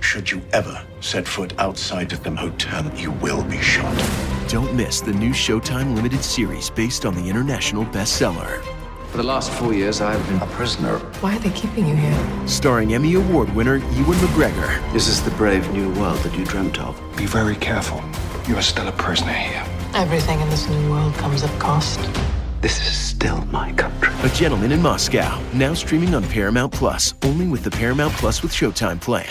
Should you ever set foot outside of them hotel, you will be shot. Don't miss the new Showtime limited series based on the international bestseller. For the last 4 years, I've been a prisoner. Why are they keeping you here? Starring Emmy Award winner Ewan McGregor. This is the brave new world that you dreamt of. Be very careful. You are still a prisoner here. Everything in this new world comes at cost. This is still my country. A Gentleman in Moscow, now streaming on Paramount Plus, only with the Paramount Plus with Showtime plan.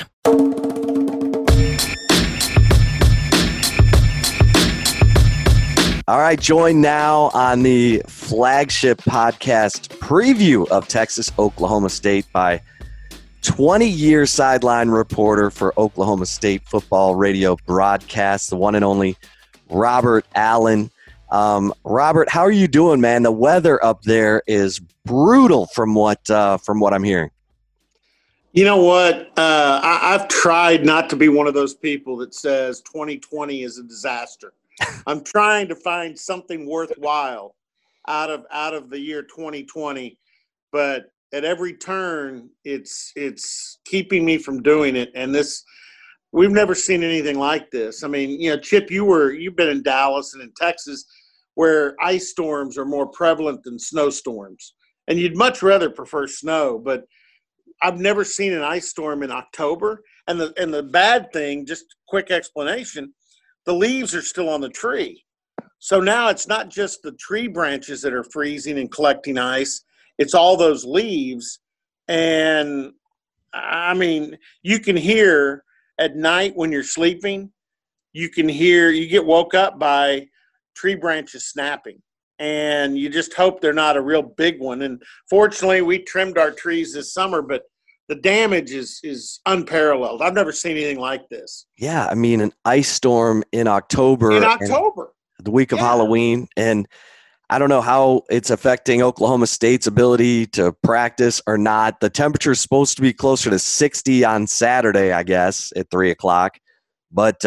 All right, join now on the flagship podcast preview of Texas-Oklahoma State by 20-year sideline reporter for Oklahoma State football radio broadcast, the one and only Robert Allen. Robert, how are you doing, man? The weather up there is brutal from what I'm hearing. You know what? I've tried not to be one of those people that says 2020 is a disaster. I'm trying to find something worthwhile out of the year 2020, but at every turn, it's keeping me from doing it. And we've never seen anything like this. I mean, you know, Chip, you've been in Dallas and in Texas, where ice storms are more prevalent than snowstorms, and you'd much rather prefer snow. But I've never seen an ice storm in October. And the bad thing, just quick explanation. The leaves are still on the tree. So now it's not just the tree branches that are freezing and collecting ice. It's all those leaves. And, I mean, you can hear at night when you're sleeping, you get woke up by tree branches snapping. And you just hope they're not a real big one. And fortunately, we trimmed our trees this summer, but the damage is unparalleled. I've never seen anything like this. Yeah, I mean, an ice storm in October. The week of Halloween. And I don't know how it's affecting Oklahoma State's ability to practice or not. The temperature is supposed to be closer to 60 on Saturday, I guess, at 3 o'clock. But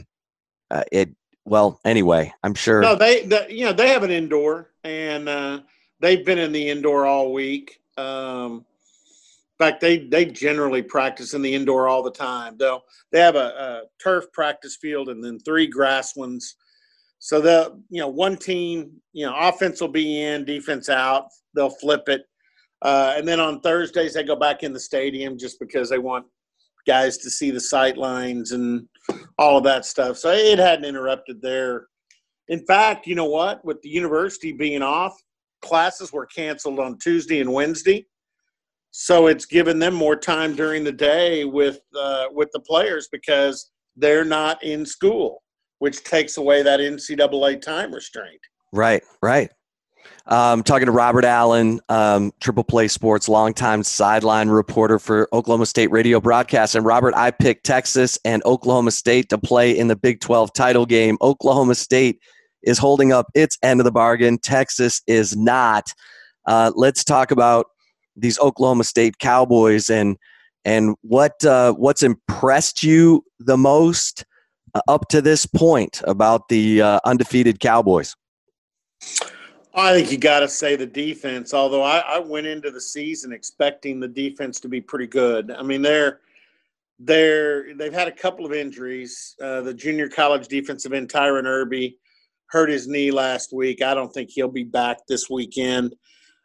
anyway, I'm sure. No, they have an indoor, and they've been in the indoor all week. In fact, they generally practice in the indoor all the time. They have a turf practice field and then 3 grass ones. So one team, offense will be in, defense out. They'll flip it, and then on Thursdays they go back in the stadium just because they want guys to see the sight lines and all of that stuff. So it hadn't interrupted there. In fact, you know what? With the university being off, classes were canceled on Tuesday and Wednesday. So it's given them more time during the day with the players because they're not in school, which takes away that NCAA time restraint. Right. Talking to Robert Allen, Triple Play Sports, longtime sideline reporter for Oklahoma State radio broadcast. And Robert, I picked Texas and Oklahoma State to play in the Big 12 title game. Oklahoma State is holding up its end of the bargain. Texas is not. Let's talk about these Oklahoma State Cowboys and what's impressed you the most up to this point about the undefeated Cowboys. I think you got to say the defense, although I went into the season expecting the defense to be pretty good. I mean, they've had a couple of injuries. The junior college defensive end, Tyron Irby, hurt his knee last week. I don't think he'll be back this weekend.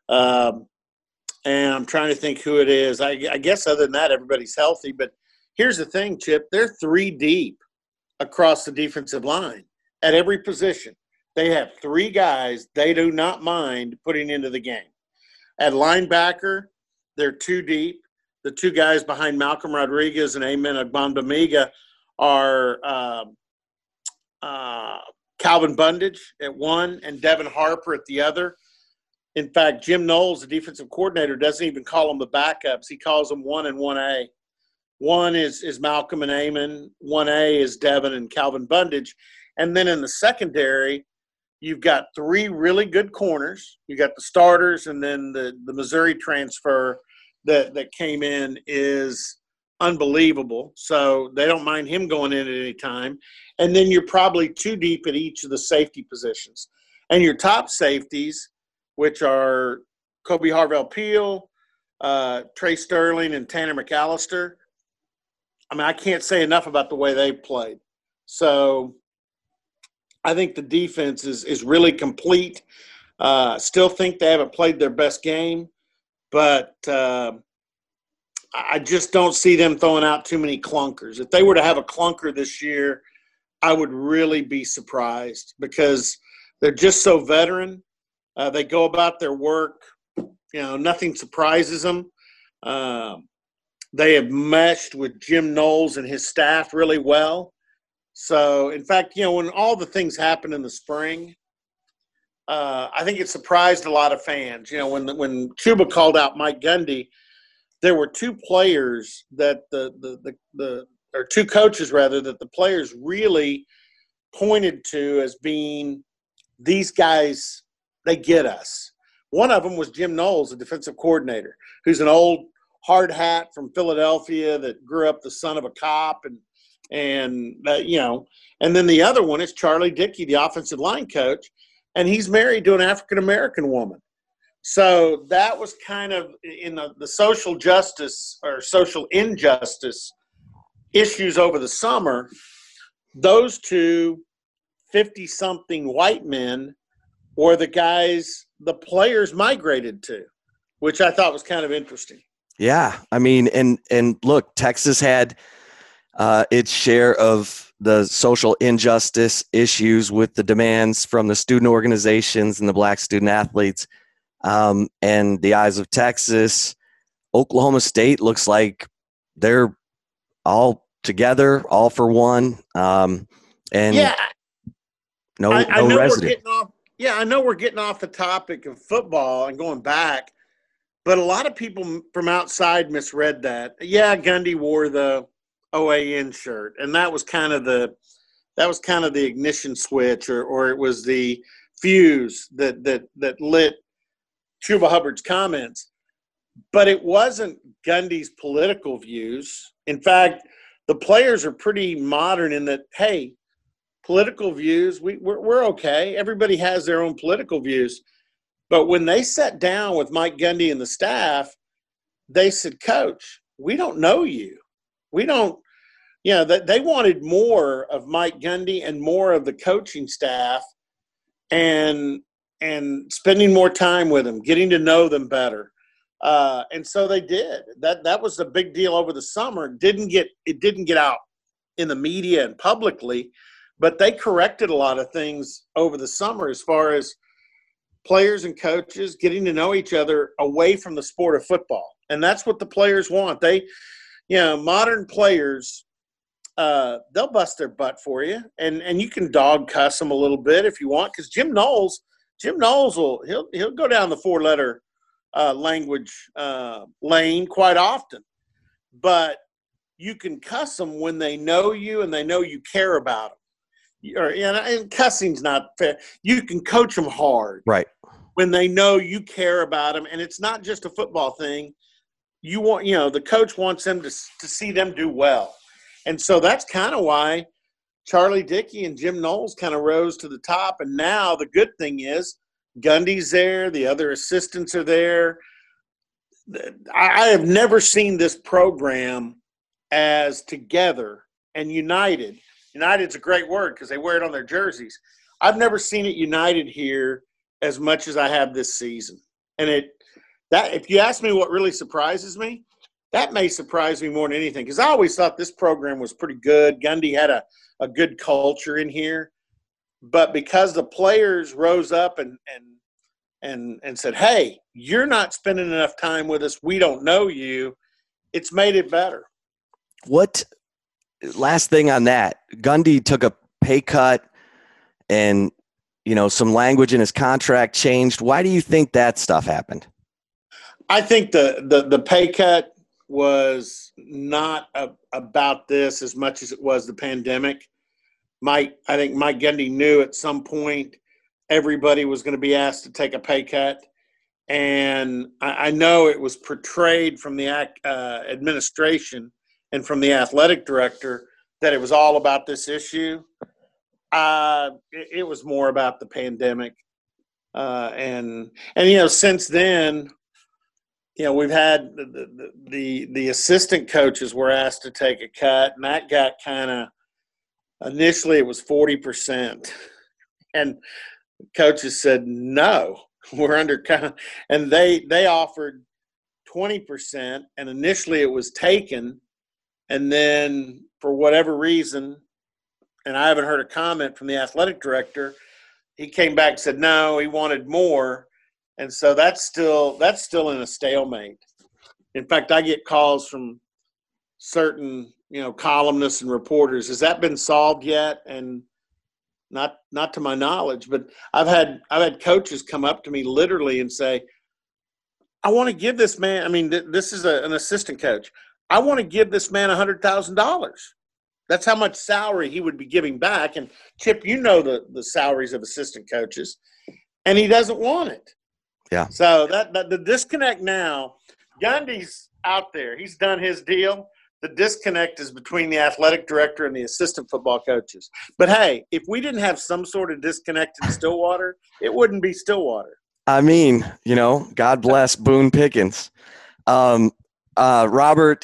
And I'm trying to think who it is. I guess other than that, everybody's healthy. But here's the thing, Chip. They're 3 deep across the defensive line at every position. They have 3 guys they do not mind putting into the game. At linebacker, they're 2 deep. The 2 guys behind Malcolm Rodriguez and Amen Agbonbamiga are Calvin Bundage at 1 and Devin Harper at the other. In fact, Jim Knowles, the defensive coordinator, doesn't even call them the backups. He calls them 1 and 1A. 1 is Malcolm and Amen. 1A is Devin and Calvin Bundage. And then in the secondary, you've got 3 really good corners. You got the starters, and then the Missouri transfer that came in is unbelievable. So they don't mind him going in at any time. And then you're probably 2 deep at each of the safety positions. And your top safeties, which are Kobe Harvell-Peel, Trey Sterling, and Tanner McAllister, I mean, I can't say enough about the way they played. So I think the defense is really complete. Still think they haven't played their best game, but I just don't see them throwing out too many clunkers. If they were to have a clunker this year, I would really be surprised because they're just so veteran. They go about their work. Nothing surprises them. They have meshed with Jim Knowles and his staff really well. So, in fact, when all the things happened in the spring, I think it surprised a lot of fans. When Chuba called out Mike Gundy, there were two players that or two coaches rather, that the players really pointed to as being these guys, they get us. One of them was Jim Knowles, the defensive coordinator, who's an old hard hat from Philadelphia that grew up the son of a cop, and then the other one is Charlie Dickey, the offensive line coach, and he's married to an African-American woman. So that was kind of in the social justice or social injustice issues over the summer. Those two 50-something white men were the guys the players migrated to, which I thought was kind of interesting. Yeah. I mean, and look, Texas had its share of the social injustice issues with the demands from the student organizations and the black student athletes. And the eyes of Texas, Oklahoma State looks like they're all together, all for one. And yeah, no I know resident. I know we're getting off the topic of football and going back, but a lot of people from outside misread that. Yeah, Gundy wore the OAN shirt, and that was kind of the ignition switch, or it was the fuse that lit Chuba Hubbard's comments. But it wasn't Gundy's political views. In fact, the players are pretty modern in that, hey, political views, we're okay. Everybody has their own political views. But when they sat down with Mike Gundy and the staff, they said, Coach, we don't know you. We don't, they wanted more of Mike Gundy and more of the coaching staff and spending more time with them, getting to know them better. And so they did. That was a big deal over the summer. It didn't get out in the media and publicly, but they corrected a lot of things over the summer as far as players and coaches getting to know each other away from the sport of football. And that's what the players want. Modern players, they'll bust their butt for you, and you can dog cuss them a little bit if you want, because Jim Knowles he'll go down the 4-letter language lane quite often, but you can cuss them when they know you and they know you care about them. And cussing's not fair. You can coach them hard, right? When they know you care about them, and it's not just a football thing. You want, the coach wants them to see them do well, and so that's kind of why Charlie Dickey and Jim Knowles kind of rose to the top. And now the good thing is Gundy's there, the other assistants are there. I have never seen this program as together and united. United's a great word because they wear it on their jerseys. I've never seen it united here as much as I have this season. And if you ask me what really surprises me, that may surprise me more than anything, because I always thought this program was pretty good. Gundy had a good culture in here. But because the players rose up and said, hey, you're not spending enough time with us, we don't know you, it's made it better. What – last thing on that, Gundy took a pay cut and, some language in his contract changed. Why do you think that stuff happened? I think the pay cut was not about this as much as it was the pandemic. I think Mike Gundy knew at some point everybody was going to be asked to take a pay cut. And I know it was portrayed from the administration and from the athletic director that it was all about this issue. It was more about the pandemic. And since then, we've had the assistant coaches were asked to take a cut, and that got kind of initially it was 40%, and coaches said no, we're under, and they offered 20%, and initially it was taken, and then for whatever reason, and I haven't heard a comment from the athletic director, he came back and said no, he wanted more. And so that's still in a stalemate. In fact, I get calls from certain, columnists and reporters. Has that been solved yet? And not to my knowledge, but I've had coaches come up to me literally and say, I want to give this man, I mean, this is an assistant coach. I want to give this man $100,000. That's how much salary he would be giving back. And Chip, the salaries of assistant coaches, and he doesn't want it. Yeah. So that the disconnect now, Gundy's out there. He's done his deal. The disconnect is between the athletic director and the assistant football coaches. But, hey, if we didn't have some sort of disconnect in Stillwater, it wouldn't be Stillwater. I mean, God bless Boone Pickens. Robert,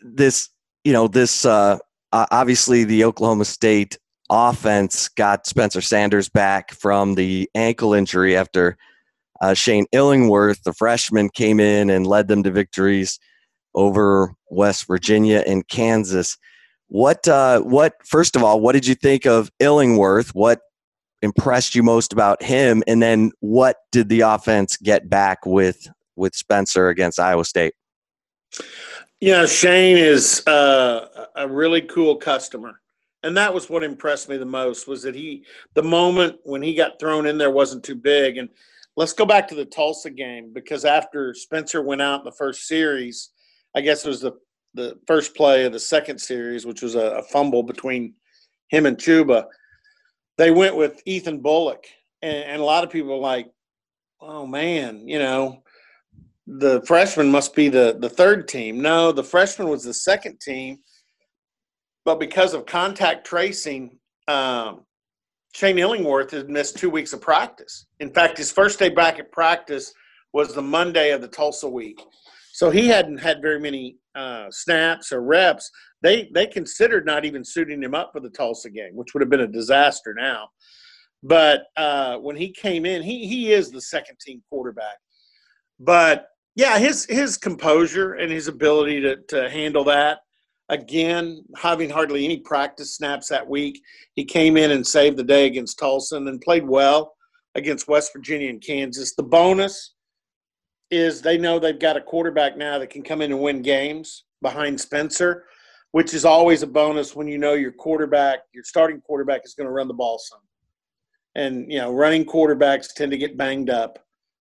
obviously the Oklahoma State offense got Spencer Sanders back from the ankle injury after Shane Illingworth, the freshman, came in and led them to victories over West Virginia and Kansas. First of all, what did you think of Illingworth? What impressed you most about him? And then what did the offense get back with Spencer against Iowa State? Shane is a really cool customer. And that was what impressed me the most, was that the moment when he got thrown in there wasn't too big. And let's go back to the Tulsa game, because after Spencer went out in the first series, I guess it was the first play of the second series, which was a fumble between him and Chuba, they went with Ethan Bullock. And a lot of people were like, oh, man, the freshman must be the third team. No, the freshman was the second team. But because of contact tracing, Shane Illingworth had missed 2 weeks of practice. In fact, his first day back at practice was the Monday of the Tulsa week. So he hadn't had very many snaps or reps. They considered not even suiting him up for the Tulsa game, which would have been a disaster now. But when he came in, he is the second-team quarterback. But, yeah, his composure and his ability to handle that, again, having hardly any practice snaps that week, he came in and saved the day against Tulsa and then played well against West Virginia and Kansas. The bonus is they know they've got a quarterback now that can come in and win games behind Spencer, which is always a bonus when your quarterback, your starting quarterback, is going to run the ball some. And, running quarterbacks tend to get banged up.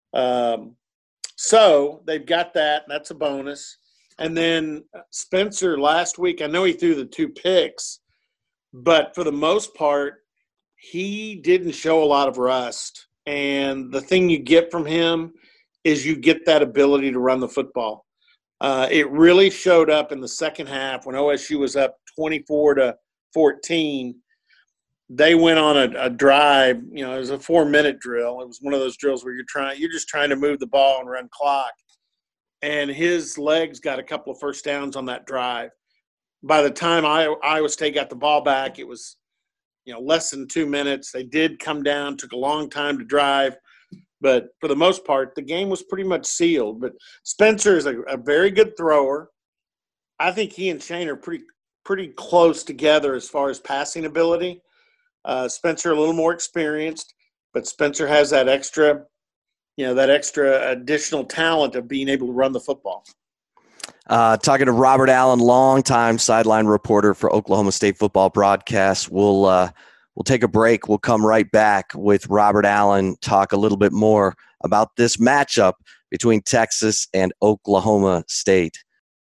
So they've got that. That's a bonus. And then Spencer last week, I know he threw the 2 picks, but for the most part, he didn't show a lot of rust. And the thing you get from him is you get that ability to run the football. It really showed up in the second half when OSU was up 24-14. They went on a drive. It was a 4-minute drill. It was one of those drills where you're just trying to move the ball and run clock. And his legs got a couple of first downs on that drive. By the time Iowa State got the ball back, it was, less than 2 minutes. They did come down, took a long time to drive. But for the most part, the game was pretty much sealed. But Spencer is a very good thrower. I think he and Shane are pretty close together as far as passing ability. Spencer a little more experienced, but Spencer has that extra additional talent of being able to run the football. Talking to Robert Allen, longtime sideline reporter for Oklahoma State football broadcast. We'll take a break. We'll come right back with Robert Allen, talk a little bit more about this matchup between Texas and Oklahoma State.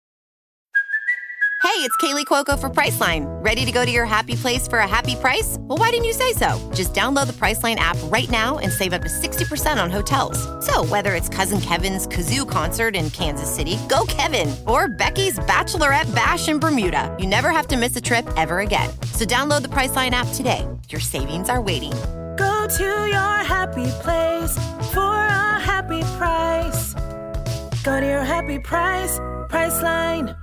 Hey, it's Kaylee Cuoco for Priceline. Ready to go to your happy place for a happy price? Well, why didn't you say so? Just download the Priceline app right now and save up to 60% on hotels. So whether it's Cousin Kevin's Kazoo Concert in Kansas City, go Kevin, or Becky's Bachelorette Bash in Bermuda, you never have to miss a trip ever again. So download the Priceline app today. Your savings are waiting. Go to your happy place for a happy price. Go to your happy price, Priceline.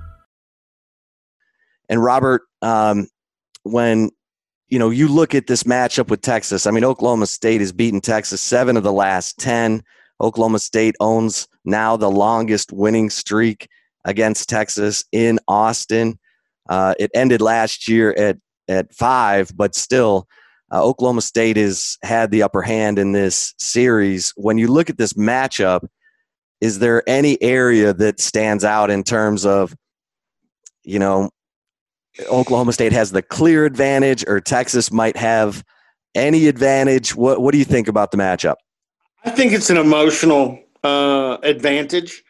And Robert, when you look at this matchup with Texas, I mean, Oklahoma State has beaten Texas 7 of the last 10. Oklahoma State owns now the longest winning streak against Texas in Austin. It ended last year at 5, but still, Oklahoma State has had the upper hand in this series. When you look at this matchup, is there any area that stands out in terms of, Oklahoma State has the clear advantage, or Texas might have any advantage? What do you think about the matchup? I think it's an emotional advantage.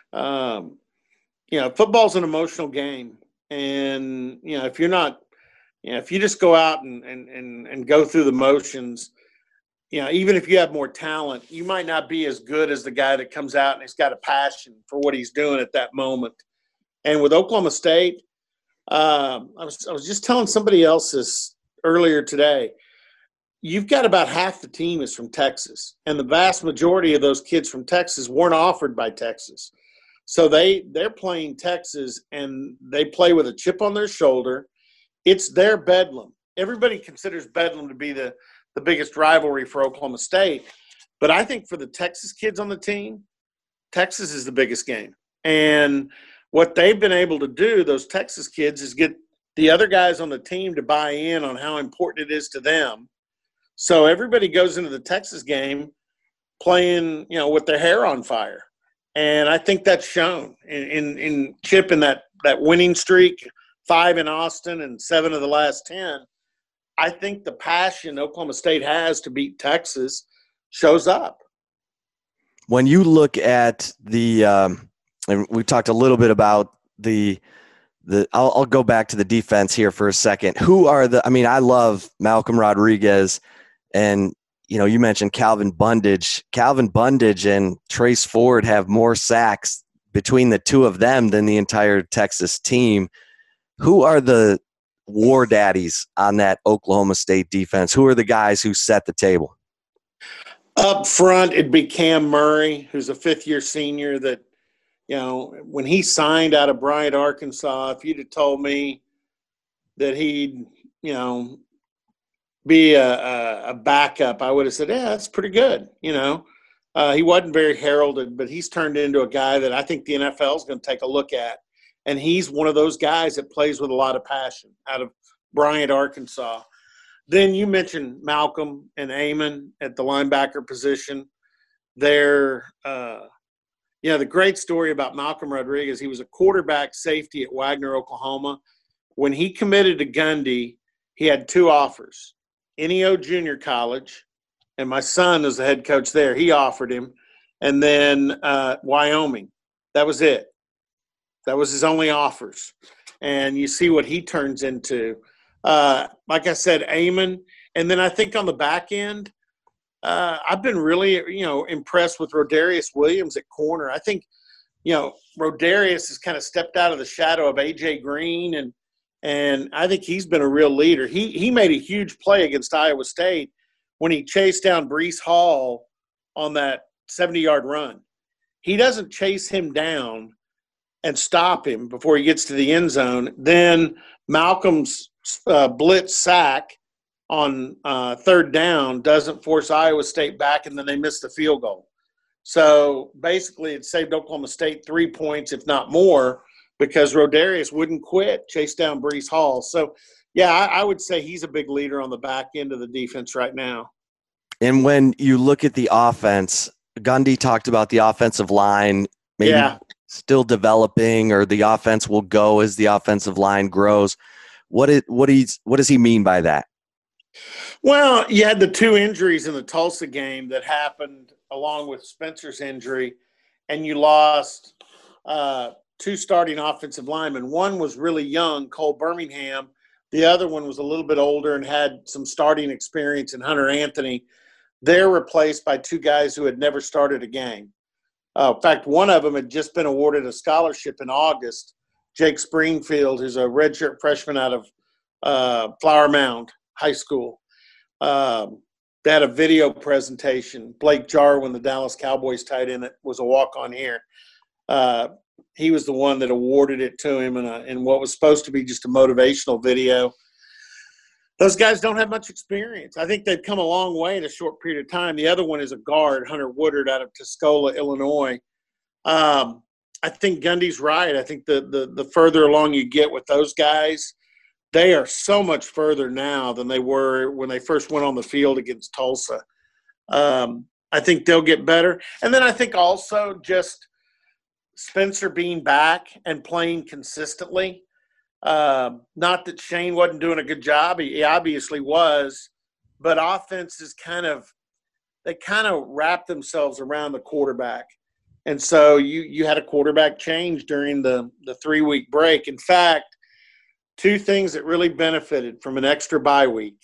Football's an emotional game. And, if you're not, if you just go out and go through the motions, even if you have more talent, you might not be as good as the guy that comes out and he's got a passion for what he's doing at that moment. And with Oklahoma State, I was just telling somebody else this earlier today. You've got about half the team is from Texas, and the vast majority of those kids from Texas weren't offered by Texas. So they're playing Texas, and they play with a chip on their shoulder. It's their Bedlam. Everybody considers Bedlam to be the biggest rivalry for Oklahoma State. But I think for the Texas kids on the team, Texas is the biggest game. And what they've been able to do, those Texas kids, is get the other guys on the team to buy in on how important it is to them. So everybody goes into the Texas game playing, with their hair on fire. And I think that's shown in Chip in that winning streak, 5 in Austin and 7 of the last 10. I think the passion Oklahoma State has to beat Texas shows up. When you look at and we talked a little bit about I'll go back to the defense here for a second. Who are I love Malcolm Rodriguez, and you mentioned Calvin Bundage. Calvin Bundage and Trace Ford have more sacks between the two of them than the entire Texas team. Who are the war daddies on that Oklahoma State defense? Who are the guys who set the table? Up front, it'd be Cam Murray, who's a fifth-year senior that, when he signed out of Bryant, Arkansas, if you'd have told me that he'd, be a backup, I would have said, yeah, that's pretty good. He wasn't very heralded, but he's turned into a guy that I think the NFL is going to take a look at. And he's one of those guys that plays with a lot of passion out of Bryant, Arkansas. Then you mentioned Malcolm and Amon at the linebacker position. They're the great story about Malcolm Rodriguez, he was a quarterback safety at Wagner, Oklahoma. When he committed to Gundy, he had 2 offers. NEO Junior College, and my son is the head coach there. He offered him. And then Wyoming. That was it. That was his only offers. And you see what he turns into. Like I said, Amon. And then I think on the back end, I've been really, impressed with Rodarius Williams at corner. I think, Rodarius has kind of stepped out of the shadow of A.J. Green, and I think he's been a real leader. He made a huge play against Iowa State when he chased down Breece Hall on that 70-yard run. He doesn't chase him down and stop him before he gets to the end zone. Then Malcolm's blitz sack on 3rd down doesn't force Iowa State back, and then they miss the field goal. So basically it saved Oklahoma State 3 points, if not more, because Rodarius wouldn't quit, chase down Breece Hall. So, yeah, I would say he's a big leader on the back end of the defense right now. And when you look at the offense, Gundy talked about the offensive line maybe still developing, or the offense will go as the offensive line grows. What does he mean by that? Well, you had the 2 injuries in the Tulsa game that happened along with Spencer's injury, and you lost 2 starting offensive linemen. One was really young, Cole Birmingham. The other one was a little bit older and had some starting experience in Hunter Anthony. They're replaced by 2 guys who had never started a game. In fact, one of them had just been awarded a scholarship in August, Jake Springfield, who's a redshirt freshman out of Flower Mound High School. They had a video presentation. Blake Jarwin, the Dallas Cowboys tight end, that was a walk-on here. He was the one that awarded it to him in what was supposed to be just a motivational video. Those guys don't have much experience. I think they've come a long way in a short period of time. The other one is a guard, Hunter Woodard, out of Tuscola, Illinois. I think Gundy's right. I think the further along you get with those guys, they are so much further now than they were when they first went on the field against Tulsa. I think they'll get better. And then I think also just Spencer being back and playing consistently. Not that Shane wasn't doing a good job. He obviously was. But offenses kind of wrap themselves around the quarterback. And so you had a quarterback change during the 3-week break. In fact, two things that really benefited from an extra bye week.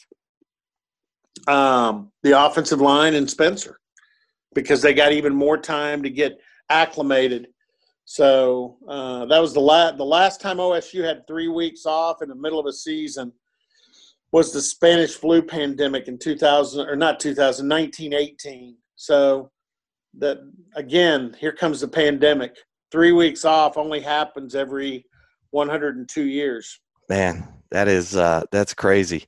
The offensive line and Spencer, because they got even more time to get acclimated. So that was the last time OSU had 3 weeks off in the middle of a season was the Spanish flu pandemic in 1918. So that again, here comes the pandemic. 3 weeks off only happens every 102 years. Man, that's crazy.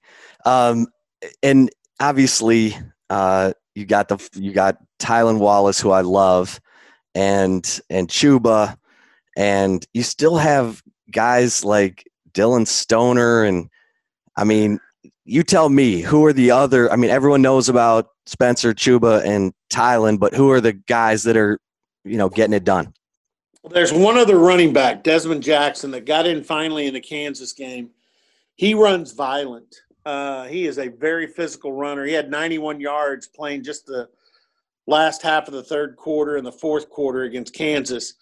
And obviously, you got Tylan Wallace, who I love, and Chuba, and you still have guys like Dylan Stoner, and I mean, you tell me, who are the other? I mean, everyone knows about Spencer, Chuba, and Tylan, but who are the guys that are, getting it done? There's one other running back, Desmond Jackson, that got in finally in the Kansas game. He runs violent. He is a very physical runner. He had 91 yards playing just the last half of the third quarter and the fourth quarter against Kansas.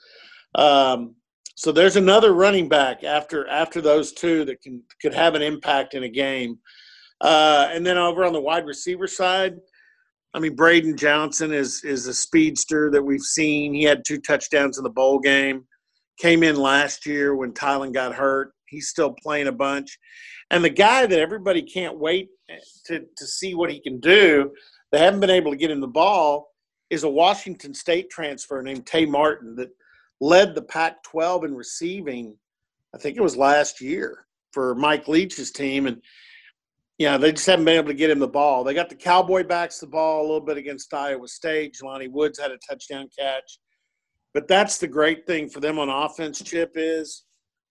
So there's another running back after those two that could have an impact in a game. And then over on the wide receiver side, I mean, Braden Johnson is a speedster that we've seen. He had 2 touchdowns in the bowl game. Came in last year when Tylan got hurt. He's still playing a bunch. And the guy that everybody can't wait to see what he can do, they haven't been able to get him the ball, is a Washington State transfer named Tay Martin that led the Pac-12 in receiving, I think it was last year, for Mike Leach's team. And, they just haven't been able to get him the ball. They got the Cowboy backs the ball a little bit against Iowa State. Jelani Woods had a touchdown catch. But that's the great thing for them on offense, Chip, is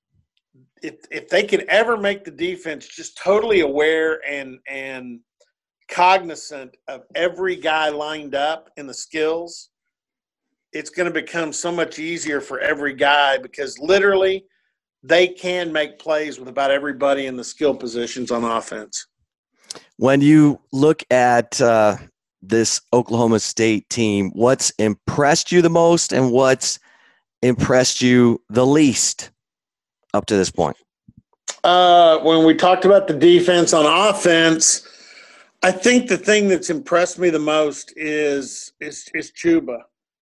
if they can ever make the defense just totally aware and cognizant of every guy lined up in the skills, it's going to become so much easier for every guy because literally they can make plays with about everybody in the skill positions on offense. When you look at this Oklahoma State team, what's impressed you the most and what's impressed you the least up to this point? When we talked about the defense on offense, I think the thing that's impressed me the most is Chuba.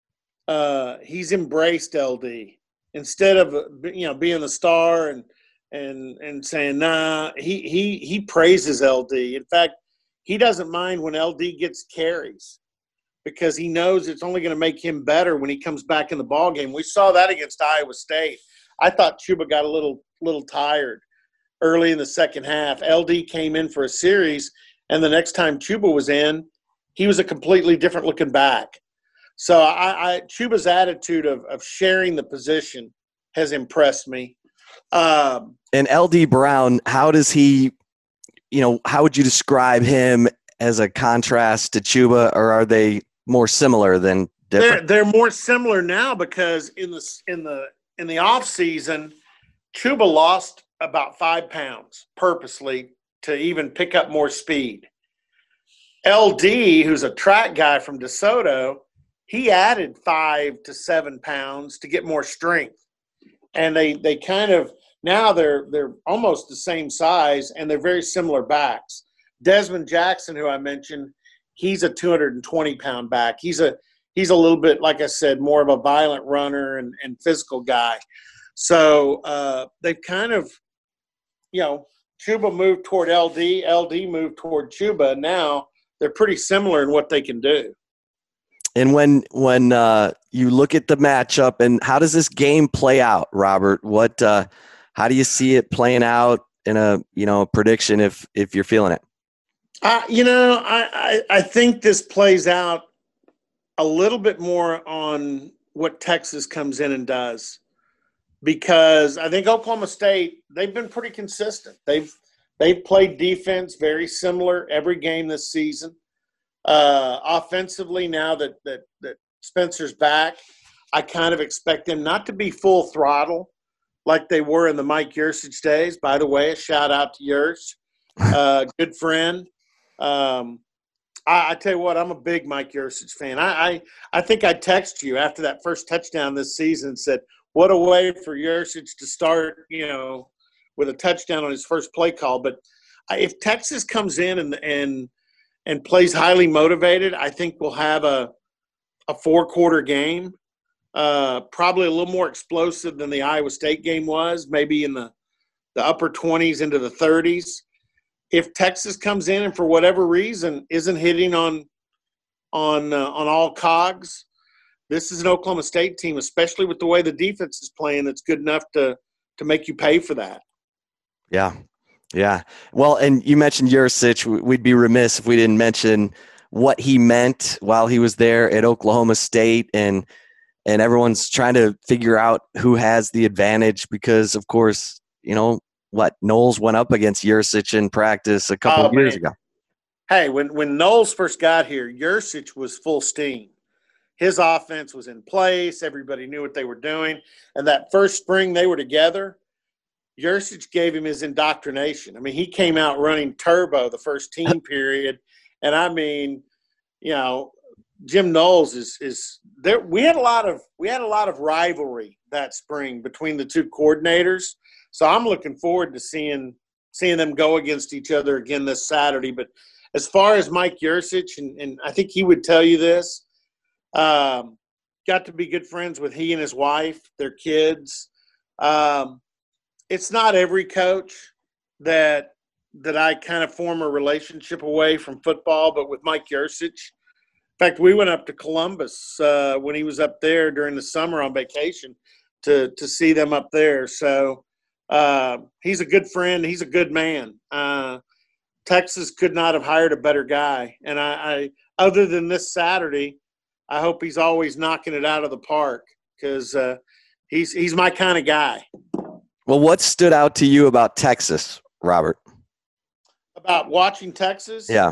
He's embraced LD instead of being the star and saying nah. He praises LD. In fact, he doesn't mind when LD gets carries because he knows it's only going to make him better when he comes back in the ball game. We saw that against Iowa State. I thought Chuba got a little tired early in the second half. LD came in for a series, and the next time Chuba was in, he was a completely different looking back. So Chuba's attitude of sharing the position has impressed me. And LD Brown, how does he, how would you describe him as a contrast to Chuba, or are they more similar than different? They're more similar now because in the off season, Chuba lost about 5 pounds purposely to even pick up more speed. LD, who's a track guy from DeSoto, he added 5 to 7 pounds to get more strength. And they kind of now they're almost the same size and they're very similar backs. Desmond Jackson, who I mentioned, he's a 220-pound back. He's a little bit, like I said, more of a violent runner and physical guy. So they've kind of, Chuba moved toward LD moved toward Chuba. Now they're pretty similar in what they can do. And when you look at the matchup, and how does this game play out, Robert? How do you see it playing out in a prediction if you're feeling it? I think this plays out a little bit more on what Texas comes in and does, because I think Oklahoma State, they've been pretty consistent. They've played defense very similar every game this season. Offensively, now that Spencer's back, I kind of expect them not to be full throttle like they were in the Mike Yurcich days. By the way, a shout out to Yurch, good friend. I tell you what, I'm a big Mike Yurcich fan. I think I texted you after that first touchdown this season and said, what a way for Yurcich to start, with a touchdown on his first play call. But if Texas comes in and plays highly motivated, I think we'll have a 4-quarter game, probably a little more explosive than the Iowa State game was, maybe in the upper 20s into the 30s. If Texas comes in and for whatever reason isn't hitting on all cogs, this is an Oklahoma State team, especially with the way the defense is playing, that's good enough to make you pay for that. Yeah. Well, and you mentioned Yurcich. We'd be remiss if we didn't mention what he meant while he was there at Oklahoma State, and everyone's trying to figure out who has the advantage because, of course, Knowles went up against Yurcich in practice a couple of years ago. Hey, when Knowles first got here, Yurcich was full steam. His offense was in place. Everybody knew what they were doing. And that first spring they were together, Yurcich gave him his indoctrination. I mean, he came out running turbo the first team period. And I mean, Jim Knowles is there. We had a lot of rivalry that spring between the two coordinators. So I'm looking forward to seeing them go against each other again this Saturday. But as far as Mike Yurcich, and I think he would tell you this, got to be good friends with he and his wife, their kids. It's not every coach that I kind of form a relationship away from football, but with Mike Yurcich. In fact, we went up to Columbus when he was up there during the summer on vacation to see them up there. So he's a good friend. He's a good man. Texas could not have hired a better guy. And I other than this Saturday, I hope he's always knocking it out of the park because he's my kind of guy. Well, what stood out to you about Texas, Robert? About watching Texas? Yeah.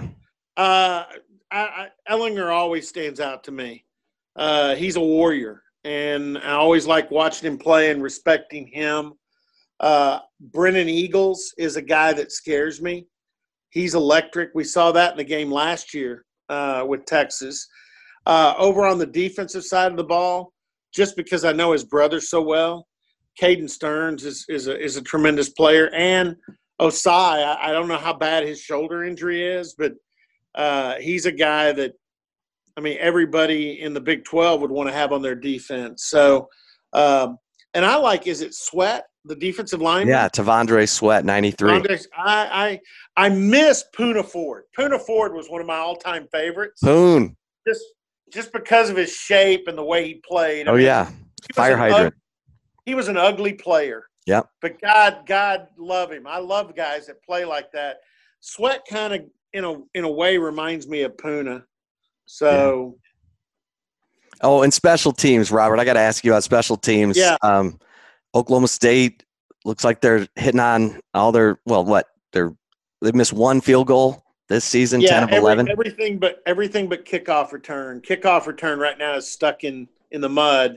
Ehlinger always stands out to me. He's a warrior, and I always like watching him play and respecting him. Brennan Eagles is a guy that scares me. He's electric. We saw that in the game last year with Texas. Over on the defensive side of the ball, just because I know his brother so well, Caden Stearns is a tremendous player. And Osai, I don't know how bad his shoulder injury is, but he's a guy that, everybody in the Big 12 would want to have on their defense. So, and I like, is it Sweat, the defensive lineman? Yeah, Tavondre Sweat, 93. I miss Poona Ford. Poona Ford was one of my all-time favorites. Poon. Just because of his shape and the way he played. Fire hydrant. He was an ugly player. Yep. But God love him. I love guys that play like that. Sweat kind of, in a way, reminds me of Poona. So. Yeah. Oh, and special teams, Robert. I got to ask you about special teams. Yeah. Oklahoma State looks like they're hitting on all their they've missed one field goal this season, 10 of 11. Everything but kickoff return. Kickoff return right now is stuck in the mud.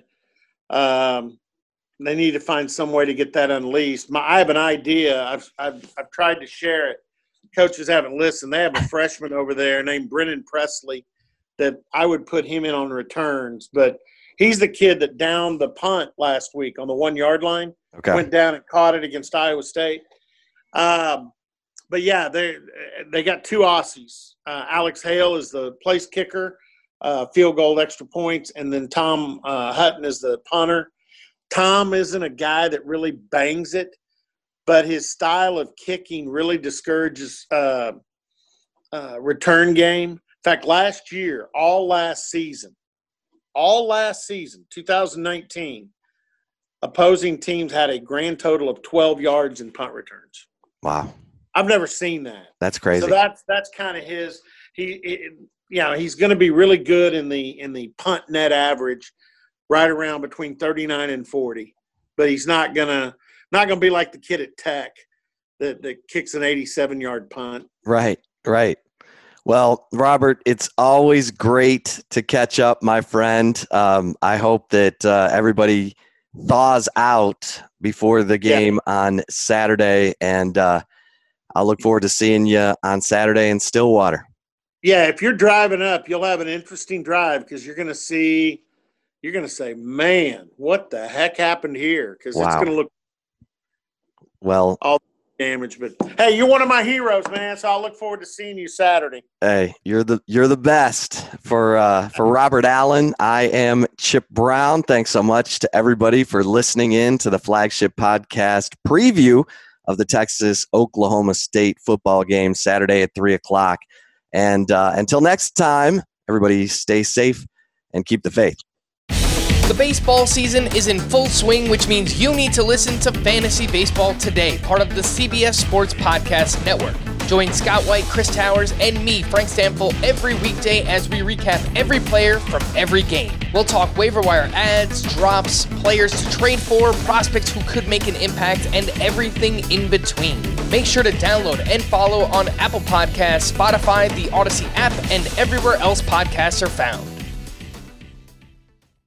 They need to find some way to get that unleashed. I have an idea. I've tried to share it. Coaches haven't listened. They have a freshman over there named Brennan Presley that I would put him in on returns. But he's the kid that downed the punt last week on the 1-yard line. Okay. Went down and caught it against Iowa State. But, yeah, they got two Aussies. Alex Hale is the place kicker, field goal, extra points, and then Tom Hutton is the punter. Tom isn't a guy that really bangs it, but his style of kicking really discourages return game. In fact, last year, all last season, all last season, 2019, opposing teams had a grand total of 12 yards in punt returns. Wow. I've never seen that. That's crazy. So that's kind of his. He's going to be really good in the punt net average, right around between 39 and 40. But he's not gonna be like the kid at Tech that kicks an 87-yard punt. Right. Well, Robert, it's always great to catch up, my friend. I hope that everybody thaws out before the game on Saturday, and I'll look forward to seeing you on Saturday in Stillwater. Yeah, if you're driving up, you'll have an interesting drive because you're going to say, man, what the heck happened here? Because it's going to look all damage. But, hey, you're one of my heroes, man, so I'll look forward to seeing you Saturday. Hey, you're the best. For Robert Allen, I am Chip Brown. Thanks so much to everybody for listening in to the Flagship Podcast preview of the Texas-Oklahoma State football game Saturday at 3 o'clock. And until next time, everybody stay safe and keep the faith. The baseball season is in full swing, which means you need to listen to Fantasy Baseball Today, part of the CBS Sports Podcast Network. Join Scott White, Chris Towers, and me, Frank Stample, every weekday as we recap every player from every game. We'll talk waiver wire ads, drops, players to trade for, prospects who could make an impact, and everything in between. Make sure to download and follow on Apple Podcasts, Spotify, the Odyssey app, and everywhere else podcasts are found.